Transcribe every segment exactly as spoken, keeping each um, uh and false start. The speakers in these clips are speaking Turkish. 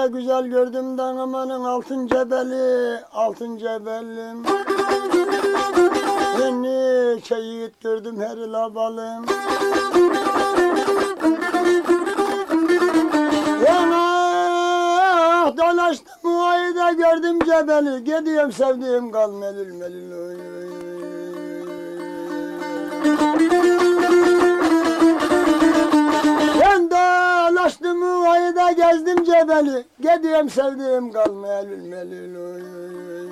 öyle güzel gördüm amanın altın cebeli, altın cebelim. Yeni şehit gördüm her labalım. Yana dolaştım o ayda gördüm cebeli. Gidiyorum sevdiğim kal melül melül oy oy oy. Ben dolaştım o ayda gezdim cebeli. Gidiyorum sevdiğim kal melül melül oy oy oy.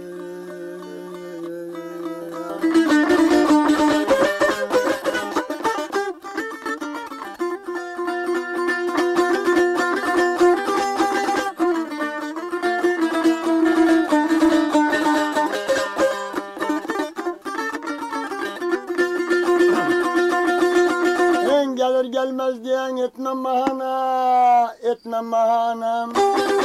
Gelir gelmez diyen etmem bahana, etmem bahanam.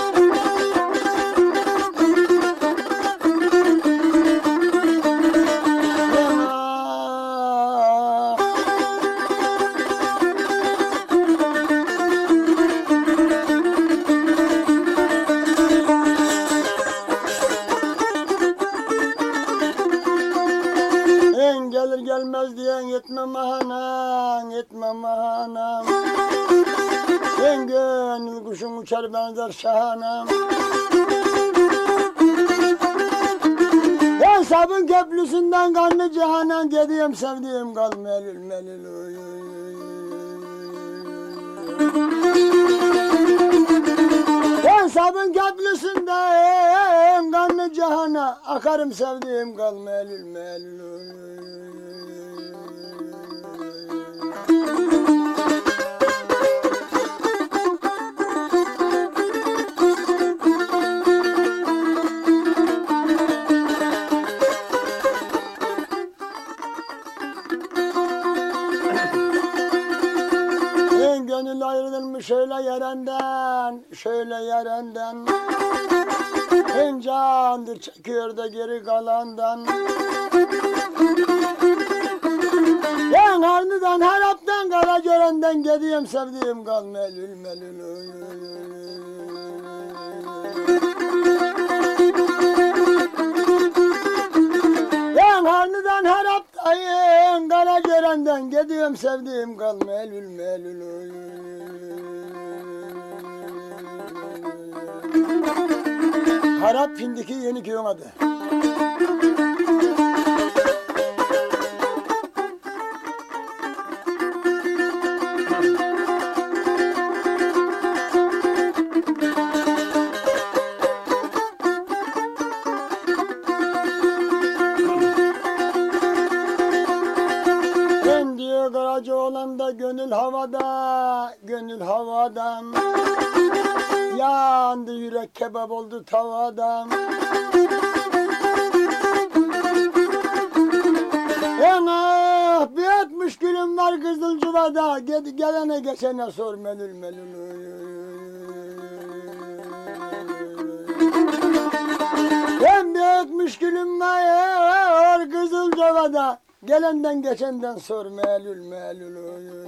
En gelir gelmez diyen etmem bahanam, etmem bahanam. En gönül kuşum uçar benzer şahanam. Ben sabun köprüsünden kanlı cihanan gidiyorum sevdiğim kal melül melül oy oy oy. Ben sabun köprüsünden kanlı cihana akarım sevdiğim kal melül melül oy oy. Gönül ayrılmış şöyle yerenden, şöyle yerenden. En candır çekiyor da geri kalandan. Ben harnıdan, haraptan, kara görenden gidiyorum sevdiğim kal melül melül oy oy oy. Ben harnıdan, haraptan, kara görenden gidiyorum sevdiğim kal melül melül oy oy. Harap Findiki Yeniköy'ün adı. Ben diyor Karaca olan da gönül havada, gönül havada. Yandı yürek kebap oldu tavadan. Ana bir etmiş gülüm var Kızılcuva'da. Gelene geçene sor melül melül. Ben bir etmiş gülüm var Kızılcuva'da. Gelenden geçenden sor melül melül.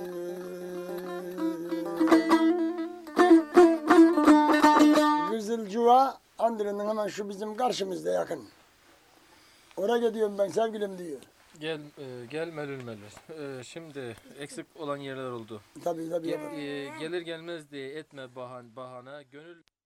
Kızılcuva Andırı'nın hemen şu bizim karşımızda yakın. Oraya gidiyorum ben sevgilim diyor. Gel e, gel melül melül. E, şimdi eksik olan yerler oldu. Tabii tabii. Ge- e, gelir gelmez diye etme bahan bahana. Gönül